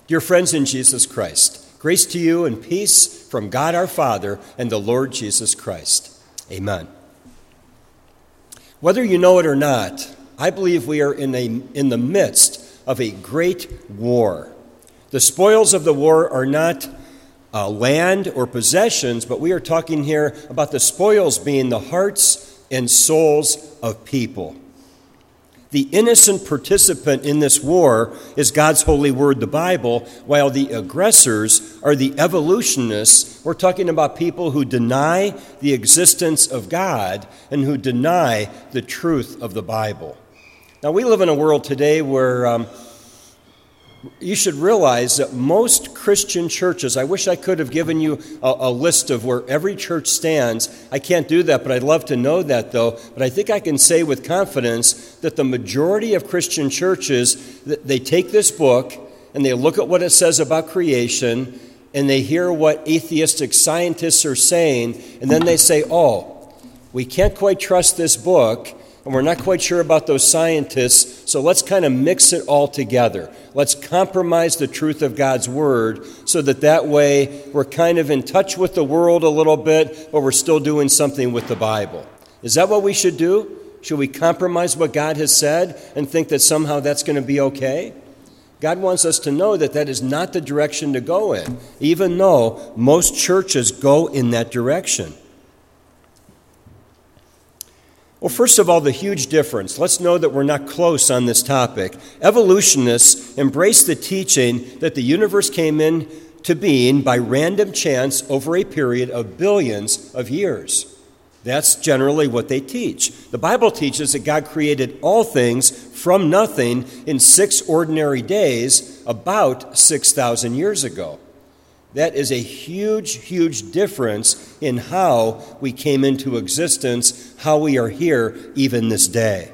Dear friends in Jesus Christ, grace to you and peace from God our Father and the Lord Jesus Christ. Amen. Whether you know it or not, I believe we are in the midst of a great war. The spoils of the war are not land or possessions, but we are talking here about the spoils being the hearts and souls of people. The innocent participant in this war is God's holy word, the Bible, while the aggressors are the evolutionists. We're talking about people who deny the existence of God and who deny the truth of the Bible. Now, we live in a world today where you should realize that most Christian churches, I wish I could have given you a list of where every church stands. I can't do that, but I'd love to know that, though. But I think I can say with confidence that the majority of Christian churches, they take this book and they look at what it says about creation and they hear what atheistic scientists are saying, and then they say, oh, we can't quite trust this book, and we're not quite sure about those scientists, so let's kind of mix it all together. Let's compromise the truth of God's Word so that way we're kind of in touch with the world a little bit, but we're still doing something with the Bible. Is that what we should do? Should we compromise what God has said and think that somehow that's going to be okay? God wants us to know that that is not the direction to go in, even though most churches go in that direction. Well, first of all, the huge difference. Let's know that we're not close on this topic. Evolutionists embrace the teaching that the universe came into being by random chance over a period of billions of years. That's generally what they teach. The Bible teaches that God created all things from nothing in 6 ordinary days about 6,000 years ago. That is a huge, huge difference in how we came into existence, how we are here even this day.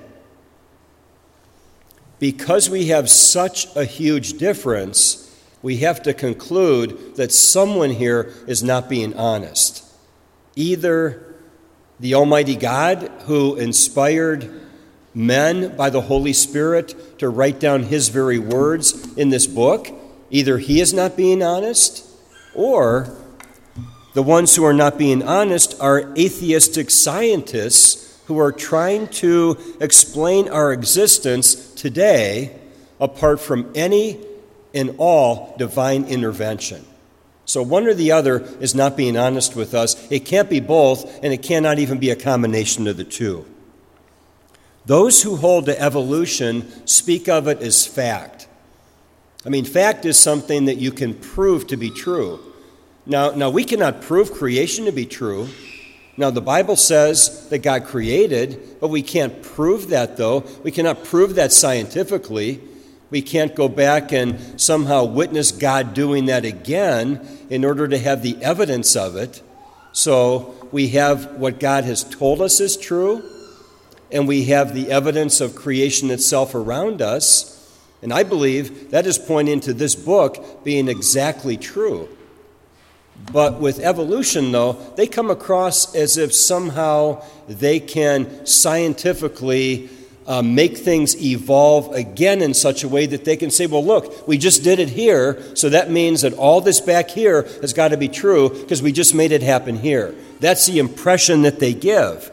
Because we have such a huge difference, we have to conclude that someone here is not being honest. Either the Almighty God, who inspired men by the Holy Spirit to write down His very words in this book, either He is not being honest, or the ones who are not being honest are atheistic scientists who are trying to explain our existence today apart from any and all divine intervention. So one or the other is not being honest with us. It can't be both, and it cannot even be a combination of the two. Those who hold to evolution speak of it as fact. Fact is something that you can prove to be true. Now, we cannot prove creation to be true. Now, the Bible says that God created, but we can't prove that, though. We cannot prove that scientifically. We can't go back and somehow witness God doing that again in order to have the evidence of it. So we have what God has told us is true, and we have the evidence of creation itself around us. And I believe that is pointing to this book being exactly true. But with evolution, though, they come across as if somehow they can scientifically make things evolve again in such a way that they can say, well, look, we just did it here, so that means that all this back here has got to be true because we just made it happen here. That's the impression that they give.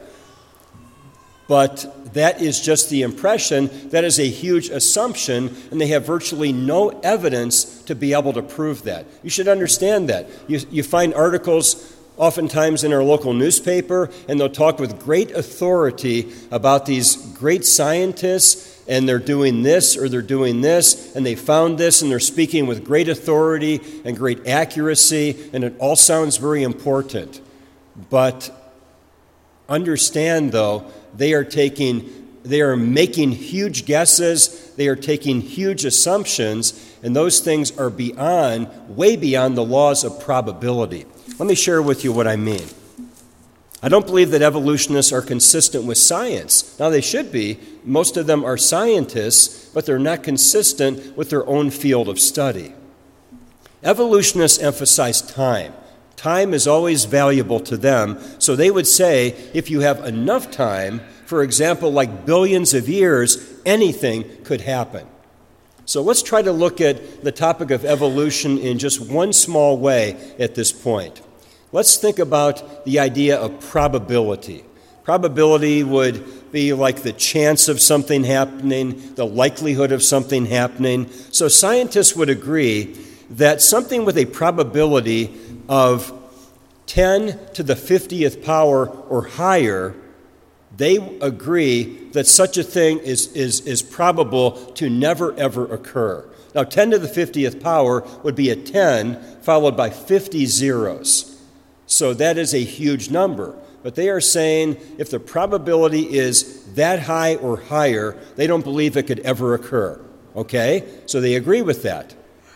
But that is just the impression. That is a huge assumption, and they have virtually no evidence to be able to prove that. You should understand that. You find articles oftentimes in our local newspaper, and they'll talk with great authority about these great scientists, and they're doing this or they're doing this, and they found this, and they're speaking with great authority and great accuracy, and it all sounds very important. But understand, though, they are making huge guesses, they are taking huge assumptions, and those things are way beyond the laws of probability. Let me share with you what I mean. I don't believe that evolutionists are consistent with science. Now, they should be. Most of them are scientists, but they're not consistent with their own field of study. Evolutionists emphasize time. Time is always valuable to them, so they would say if you have enough time, for example, like billions of years, anything could happen. So let's try to look at the topic of evolution in just one small way at this point. Let's think about the idea of probability. Probability would be like the chance of something happening, the likelihood of something happening. So scientists would agree that something with a probability of 10 to the 50th power or higher, they agree that such a thing is probable to never, ever occur. Now, 10 to the 50th power would be a 10 followed by 50 zeros. So that is a huge number. But they are saying if the probability is that high or higher, they don't believe it could ever occur. Okay? So they agree with that.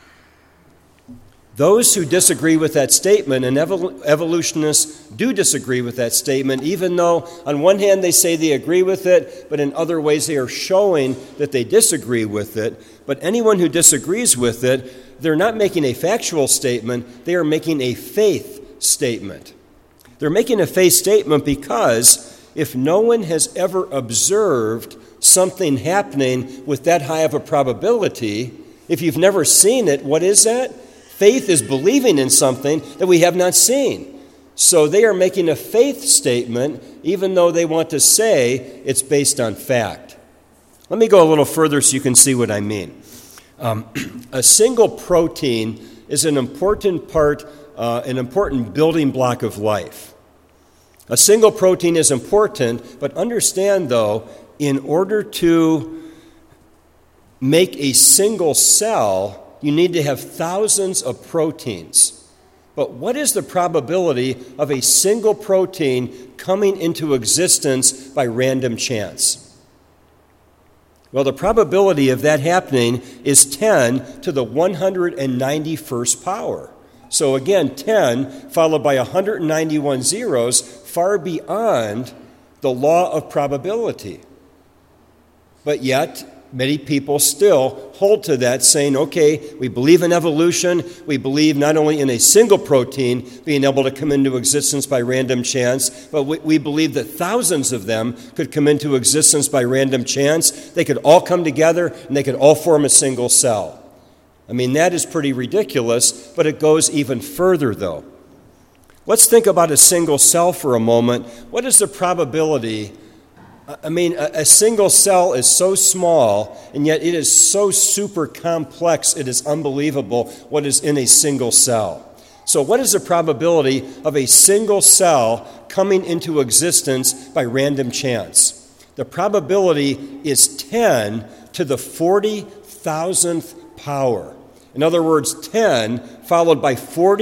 Those who disagree with that statement, and evolutionists do disagree with that statement, even though on one hand they say they agree with it, but in other ways they are showing that they disagree with it. But anyone who disagrees with it, they're not making a factual statement, they are making a faith statement. They're making a faith statement because if no one has ever observed something happening with that high of a probability, if you've never seen it, what is that? Faith is believing in something that we have not seen. So they are making a faith statement, even though they want to say it's based on fact. Let me go a little further so you can see what I mean. A single protein is an important part, an important building block of life. A single protein is important, but understand, though, in order to make a single cell, you need to have thousands of proteins. But what is the probability of a single protein coming into existence by random chance? Well, the probability of that happening is 10 to the 191st power. So again, 10 followed by 191 zeros, far beyond the law of probability. But yet, many people still hold to that, saying, okay, we believe in evolution. We believe not only in a single protein being able to come into existence by random chance, but we believe that thousands of them could come into existence by random chance. They could all come together, and they could all form a single cell. I mean, that is pretty ridiculous, but it goes even further, though. Let's think about a single cell for a moment. What is the probability? I mean, a single cell is so small, and yet it is so super complex, it is unbelievable what is in a single cell. So what is the probability of a single cell coming into existence by random chance? The probability is 10 to the 40,000th power. In other words, 10 followed by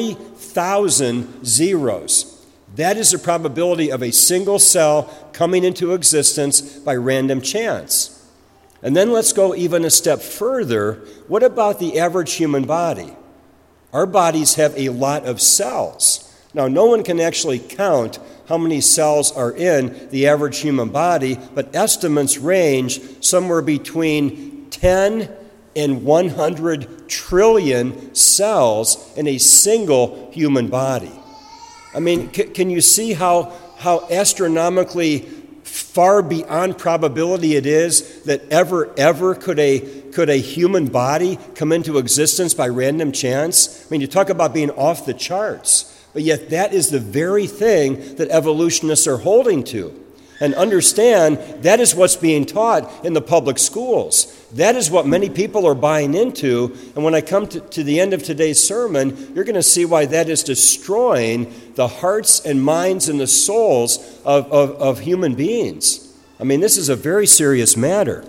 40,000 zeros. That is the probability of a single cell coming into existence by random chance. And then let's go even a step further. What about the average human body? Our bodies have a lot of cells. Now, no one can actually count how many cells are in the average human body, but estimates range somewhere between 10 and 100 trillion cells in a single human body. I mean, can you see how astronomically far beyond probability it is that ever could a human body come into existence by random chance? I mean, you talk about being off the charts, but yet that is the very thing that evolutionists are holding to. And understand, that is what's being taught in the public schools. That is what many people are buying into. And when I come to the end of today's sermon, you're going to see why that is destroying the hearts and minds and the souls of human beings. I mean, this is a very serious matter.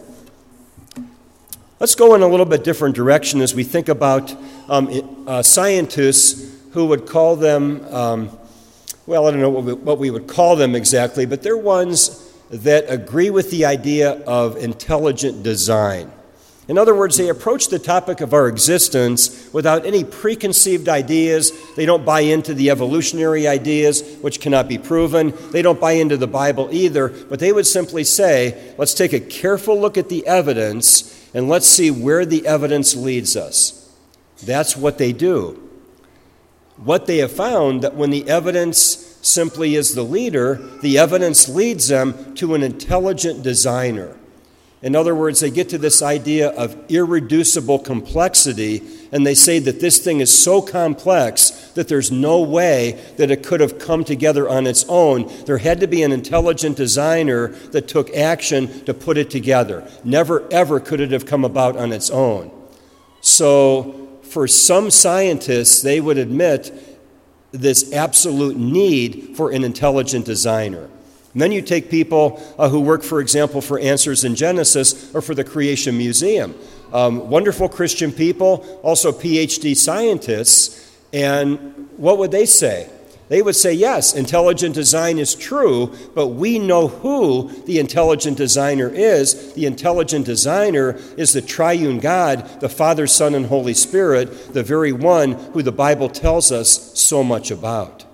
Let's go in a little bit different direction as we think about scientists who would call them... well, I don't know what we would call them exactly, but they're ones that agree with the idea of intelligent design. In other words, they approach the topic of our existence without any preconceived ideas. They don't buy into the evolutionary ideas, which cannot be proven. They don't buy into the Bible either, but they would simply say, let's take a careful look at the evidence, and let's see where the evidence leads us. That's what they do. What they have found, that when the evidence simply is the leader, the evidence leads them to an intelligent designer. In other words, they get to this idea of irreducible complexity, and they say that this thing is so complex that there's no way that it could have come together on its own. There had to be an intelligent designer that took action to put it together. Never, ever could it have come about on its own. So, for some scientists, they would admit this absolute need for an intelligent designer. And then you take people who work, for example, for Answers in Genesis or for the Creation Museum. Wonderful Christian people, also PhD scientists. And what would they say? They would say, yes, intelligent design is true, but we know who the intelligent designer is. The intelligent designer is the triune God, the Father, Son, and Holy Spirit, the very one who the Bible tells us so much about.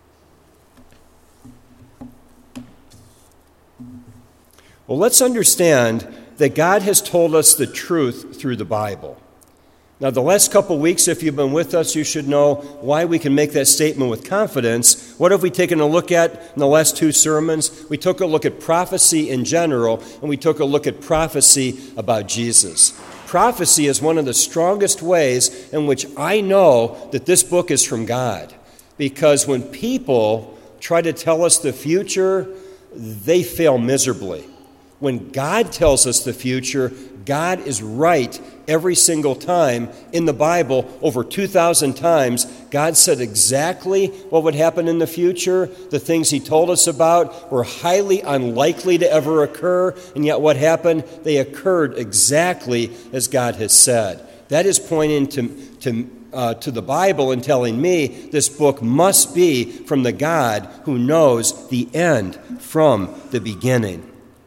Well, let's understand that God has told us the truth through the Bible. Now, the last couple weeks, if you've been with us, you should know why we can make that statement with confidence. What have we taken a look at in the last two sermons? We took a look at prophecy in general, and we took a look at prophecy about Jesus. Prophecy is one of the strongest ways in which I know that this book is from God. Because when people try to tell us the future, they fail miserably. When God tells us the future, God is right every single time. In the Bible, over 2,000 times, God said exactly what would happen in the future. The things he told us about were highly unlikely to ever occur, and yet what happened? They occurred exactly as God has said. That is pointing to the Bible and telling me this book must be from the God who knows the end from the beginning.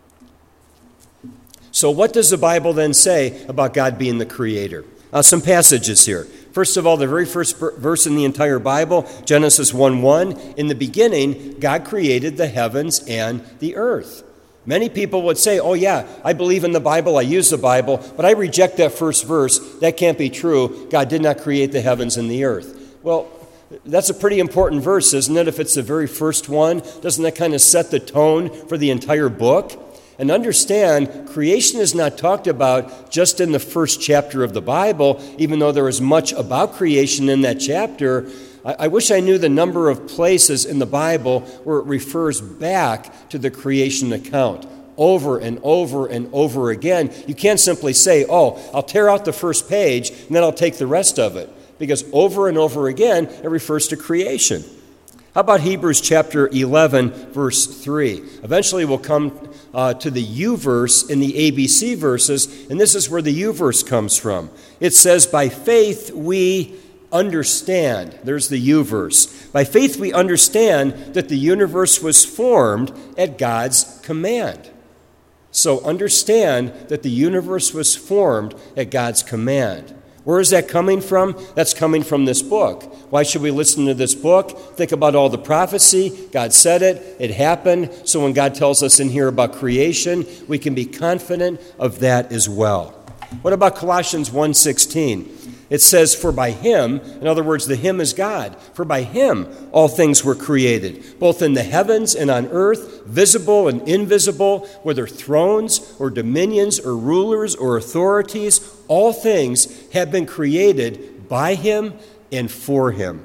So what does the Bible then say about God being the creator? Some passages here. First of all, the very first verse in the entire Bible, Genesis 1:1, in the beginning, God created the heavens and the earth. Many people would say, oh yeah, I believe in the Bible, I use the Bible, but I reject that first verse. That can't be true. God did not create the heavens and the earth. Well, that's a pretty important verse, isn't it? If it's the very first one, doesn't that kind of set the tone for the entire book? And understand, creation is not talked about just in the first chapter of the Bible, even though there is much about creation in that chapter. I wish I knew the number of places in the Bible where it refers back to the creation account over and over and over again. You can't simply say, oh, I'll tear out the first page and then I'll take the rest of it, because over and over again it refers to creation. How about Hebrews chapter 11, verse 3? Eventually we'll come to the U verse in the ABC verses, and this is where the U verse comes from. It says, by faith we understand. There's the U verse. By faith we understand that the universe was formed at God's command. So understand that the universe was formed at God's command. Where is that coming from? That's coming from this book. Why should we listen to this book? Think about all the prophecy. God said it. It happened. So when God tells us in here about creation, we can be confident of that as well. What about Colossians 1:16? It says, for by him, in other words, the him is God, for by him all things were created, both in the heavens and on earth, visible and invisible, whether thrones or dominions or rulers or authorities, all things have been created by him and for him.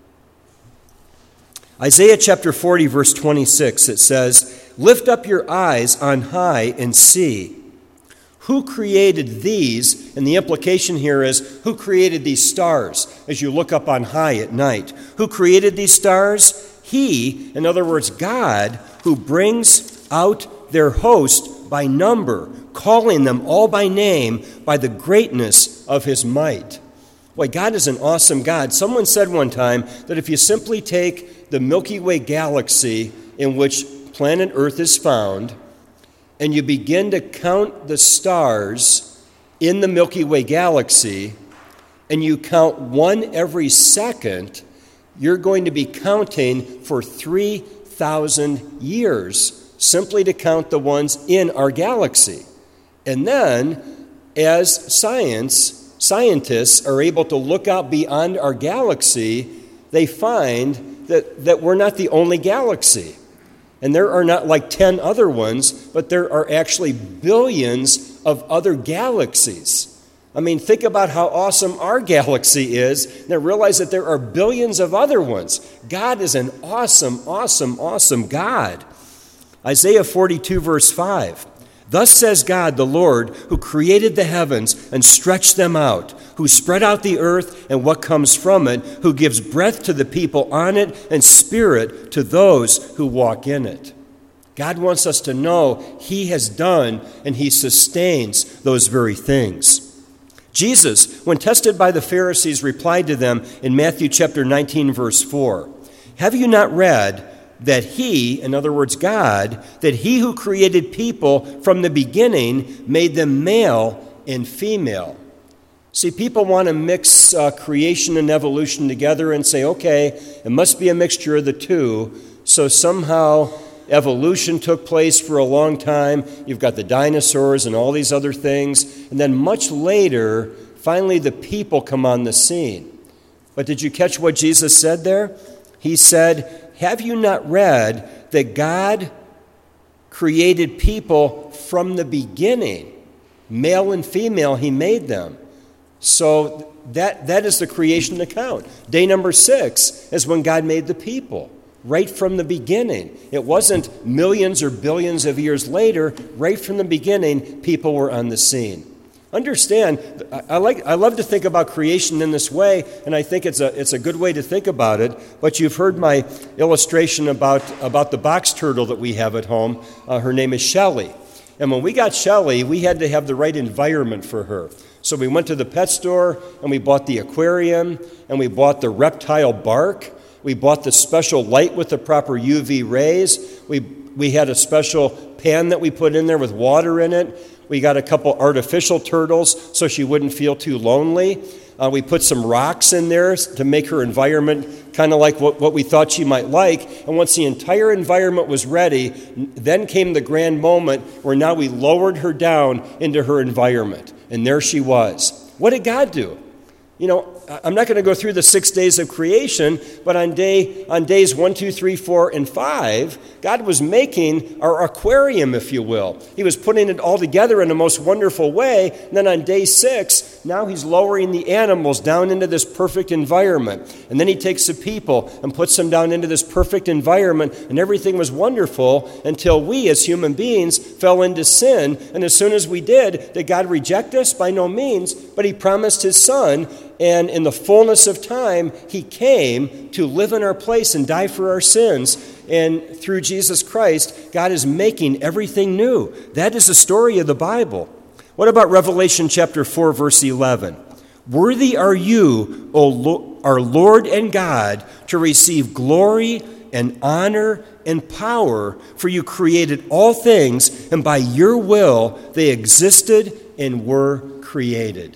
Isaiah chapter 40, verse 26, it says, lift up your eyes on high and see. Who created these? And the implication here is, who created these stars as you look up on high at night? Who created these stars? He, in other words, God, who brings out their host by number, calling them all by name by the greatness of his might. Boy, God is an awesome God. Someone said one time that if you simply take the Milky Way galaxy in which planet Earth is found, and you begin to count the stars in the Milky Way galaxy, and you count one every second, you're going to be counting for 3,000 years, simply to count the ones in our galaxy. And then, as scientists are able to look out beyond our galaxy, they find that we're not the only galaxy. And there are not like 10 other ones, but there are actually billions of other galaxies. I mean, think about how awesome our galaxy is, and realize that there are billions of other ones. God is an awesome, awesome, awesome God. Isaiah 42, verse 5. Thus says God, the Lord, who created the heavens and stretched them out, who spread out the earth and what comes from it, who gives breath to the people on it and spirit to those who walk in it. God wants us to know He has done and He sustains those very things. Jesus, when tested by the Pharisees, replied to them in Matthew chapter 19, verse 4, have you not read that He, in other words, God, that He who created people from the beginning made them male and female? See, people want to mix creation and evolution together and say, okay, it must be a mixture of the two, so somehow evolution took place for a long time. You've got the dinosaurs and all these other things. And then much later, finally the people come on the scene. But did you catch what Jesus said there? He said, have you not read that God created people from the beginning? Male and female, He made them. So that is the creation account. Day number 6 is when God made the people. Right from the beginning. It wasn't millions or billions of years later. Right from the beginning, people were on the scene. Understand, I love to think about creation in this way, and I think it's a good way to think about it. But you've heard my illustration about the box turtle that we have at home. Her name is Shelley. And when we got Shelley, we had to have the right environment for her. So we went to the pet store, and we bought the aquarium, and we bought the reptile bark. We bought the special light with the proper UV rays. We had a special pan that we put in there with water in it. We got a couple artificial turtles so she wouldn't feel too lonely. We put some rocks in there to make her environment kind of like what we thought she might like. And once the entire environment was ready, then came the grand moment where now we lowered her down into her environment. And there she was. What did God do? You know, I'm not going to go through the 6 days of creation, but on days 1, 2, 3, 4, and 5, God was making our aquarium, if you will. He was putting it all together in the most wonderful way. And then on day 6, now He's lowering the animals down into this perfect environment. And then He takes the people and puts them down into this perfect environment. And everything was wonderful until we as human beings fell into sin. And as soon as we did, did God reject us? By no means. But He promised His Son. And in the fullness of time, He came to live in our place and die for our sins. And through Jesus Christ, God is making everything new. That is the story of the Bible. What about Revelation chapter 4, verse 11? Worthy are you, our Lord and God, to receive glory and honor and power, for you created all things, and by your will they existed and were created.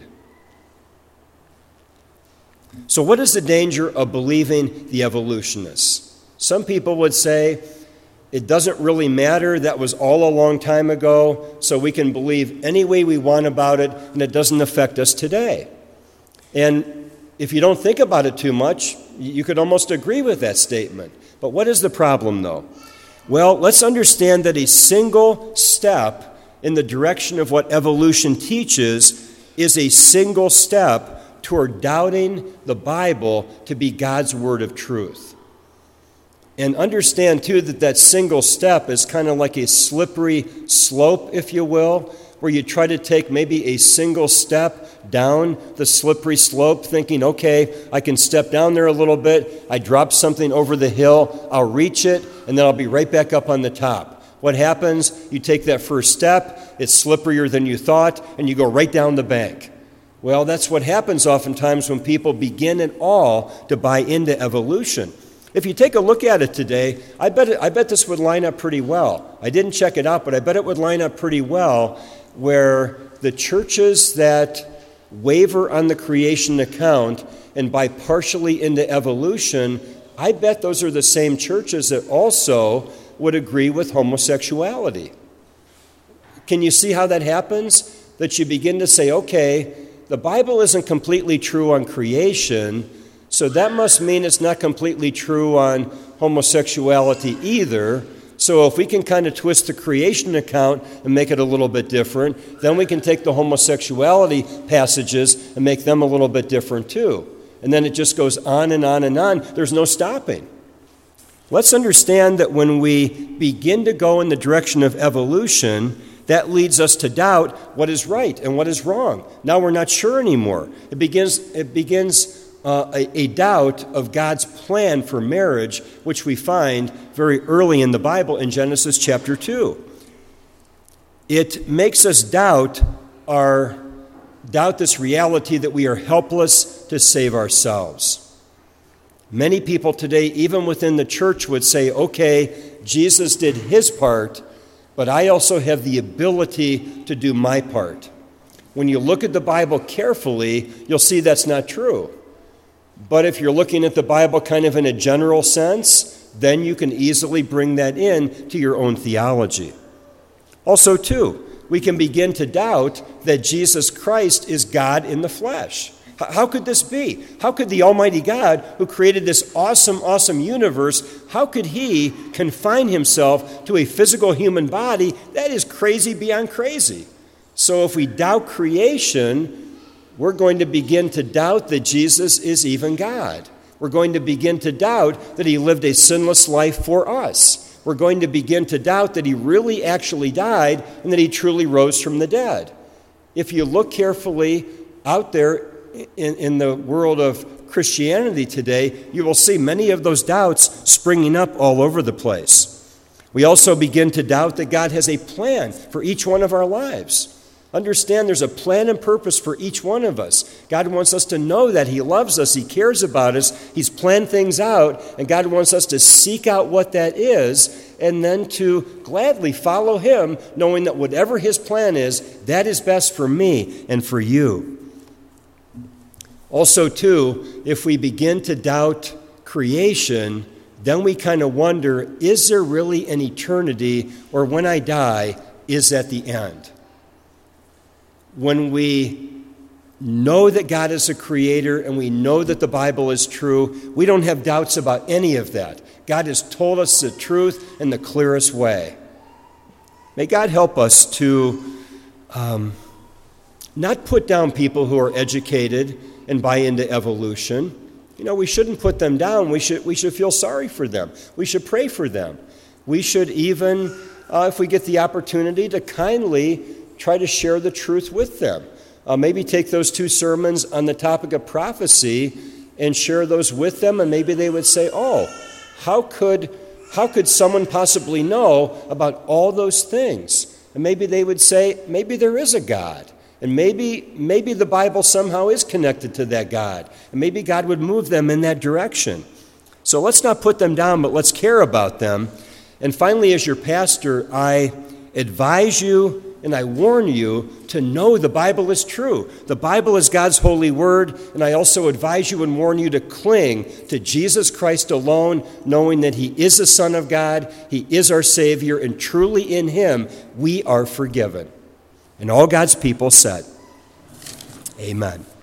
So what is the danger of believing the evolutionists? Some people would say, it doesn't really matter, that was all a long time ago, so we can believe any way we want about it, and it doesn't affect us today. And if you don't think about it too much, you could almost agree with that statement. But what is the problem, though? Well, let's understand that a single step in the direction of what evolution teaches is a single step toward doubting the Bible to be God's word of truth. And understand, too, that single step is kind of like a slippery slope, if you will, where you try to take maybe a single step down the slippery slope, thinking, okay, I can step down there a little bit, I drop something over the hill, I'll reach it, and then I'll be right back up on the top. What happens? You take that first step, it's slipperier than you thought, and you go right down the bank. Well, that's what happens oftentimes when people begin at all to buy into evolution. If you take a look at it today, I bet this would line up pretty well. I didn't check it out, but I bet it would line up pretty well where the churches that waver on the creation account and buy partially into evolution, I bet those are the same churches that also would agree with homosexuality. Can you see how that happens? That you begin to say, okay, the Bible isn't completely true on creation, so that must mean it's not completely true on homosexuality either. So if we can kind of twist the creation account and make it a little bit different, then we can take the homosexuality passages and make them a little bit different too. And then it just goes on and on and on. There's no stopping. Let's understand that when we begin to go in the direction of evolution, that leads us to doubt what is right and what is wrong. Now we're not sure anymore. It begins a doubt of God's plan for marriage, which we find very early in the Bible in Genesis chapter 2. It makes us doubt this reality that we are helpless to save ourselves. Many people today, even within the church, would say, okay, Jesus did his part, but I also have the ability to do my part. When you look at the Bible carefully, you'll see that's not true. But if you're looking at the Bible kind of in a general sense, then you can easily bring that in to your own theology. Also, too, we can begin to doubt that Jesus Christ is God in the flesh. How could this be? How could the Almighty God, who created this awesome, awesome universe, how could he confine himself to a physical human body? That is crazy beyond crazy. So if we doubt creation, we're going to begin to doubt that Jesus is even God. We're going to begin to doubt that he lived a sinless life for us. We're going to begin to doubt that he really actually died and that he truly rose from the dead. If you look carefully out there in the world of Christianity today, you will see many of those doubts springing up all over the place. We also begin to doubt that God has a plan for each one of our lives. Understand there's a plan and purpose for each one of us. God wants us to know that he loves us, he cares about us, he's planned things out, and God wants us to seek out what that is and then to gladly follow him, knowing that whatever his plan is, that is best for me and for you. Also, too, if we begin to doubt creation, then we kind of wonder, is there really an eternity, or when I die, is that the end? When we know that God is a creator and we know that the Bible is true, we don't have doubts about any of that. God has told us the truth in the clearest way. May God help us to not put down people who are educated and buy into evolution. You know, we shouldn't put them down. We should feel sorry for them. We should pray for them. We should even, if we get the opportunity, to kindly try to share the truth with them. Maybe take those 2 sermons on the topic of prophecy and share those with them, and maybe they would say, oh, how could someone possibly know about all those things? And maybe they would say, maybe there is a God. And maybe the Bible somehow is connected to that God. And maybe God would move them in that direction. So let's not put them down, but let's care about them. And finally, as your pastor, I advise you and I warn you to know the Bible is true. The Bible is God's holy word, and I also advise you and warn you to cling to Jesus Christ alone, knowing that he is the Son of God, he is our Savior, and truly in him we are forgiven. And all God's people said, amen.